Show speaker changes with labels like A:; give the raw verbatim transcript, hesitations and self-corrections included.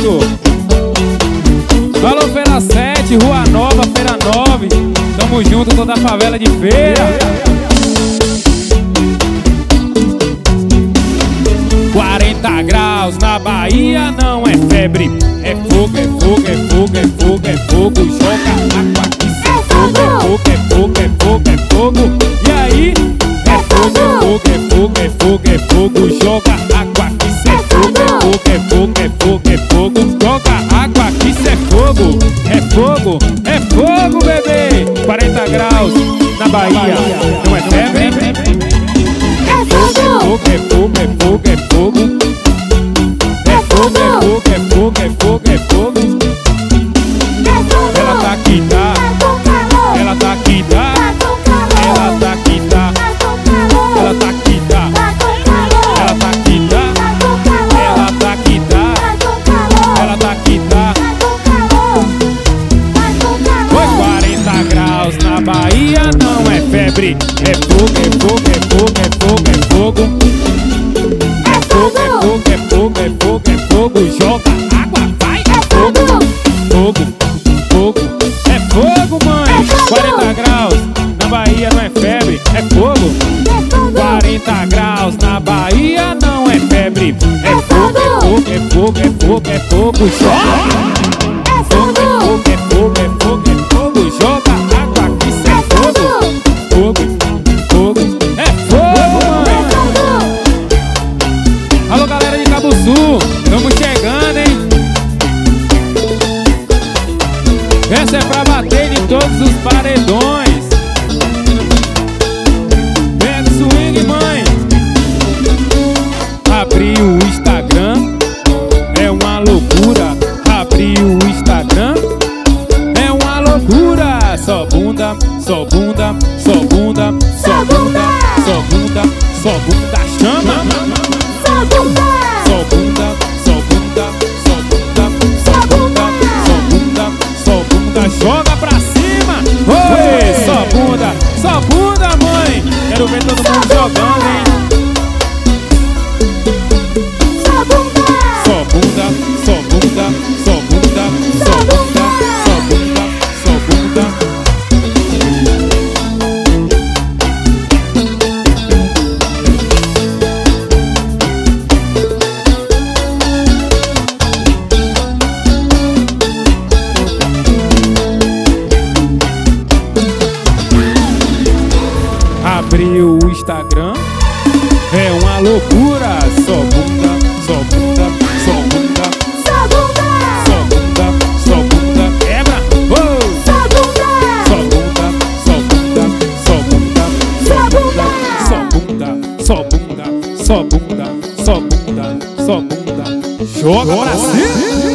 A: fogo. Alô, Feira sete, Rua Nova, Feira nove. Tamo junto, toda a favela de feira. quarenta graus na Bahia não é febre. É fogo, é fogo, é fogo, é fogo, é fogo. Joga água que cê é fogo. É fogo, é fogo, é fogo, é fogo. E aí? É fogo, é fogo, é fogo, é fogo, é fogo. Joga água que cê é fogo. É fogo, é fogo, é fogo, é fogo. Joga água que cê é fogo. É fogo, é fogo, bebê. quarenta graus na Bahia não é febre. É fogo, é fogo, é fogo, é fogo. É fogo, é fogo, é fogo, é fogo, é fogo. Ela tá aqui, tá? Ela tá aqui, tá? Ela tá aqui, tá? Ela tá aqui, tá? Ela tá aqui, tá? Ela tá aqui, tá? Ela tá aqui, tá? Pois quarenta graus na Bahia não é febre. É fogo, é fogo, é fogo, é fogo, é fogo. É fogo, é fogo, é fogo, é fogo, é fogo. Joga água, vai, é fogo. Fogo, fogo, é fogo, mãe. quarenta graus na Bahia não é febre, é fogo. quarenta graus na Bahia não é febre. É fogo, é fogo, é fogo, é fogo, é fogo. Joga. É fogo, é fogo, é fogo, é fogo, é fogo. Joga água que cê é fogo. Fogo, fogo, é fogo, mãe. Alô, galera de Cabo Sul, tamo chegando, hein? Essa é pra bater em todos os paredões. Pega o swing, mãe. Abri o Instagram, é uma loucura. Abri o Instagram, é uma loucura. Só bunda, só bunda, só bunda, só bunda, só bunda, só bunda, chama. Só bunda, só bunda, só bunda, só bunda, só bunda, só bunda, só bunda, joga pra cima. Oi, só bunda, só bunda, mãe. Quero ver todo mundo jogando, hein? Só bunda, só bunda, só bunda, só bunda, só bunda, só bunda, só bunda. Abri o Instagram, é uma loucura. Só bunda, só bunda, só bunda, só bunda, só bunda, só bunda, quebra. Oh! Só bunda, só bunda, só bunda, só bunda, só bunda, só bunda, só bunda, só bunda, só bunda, só bunda, joga pra cima.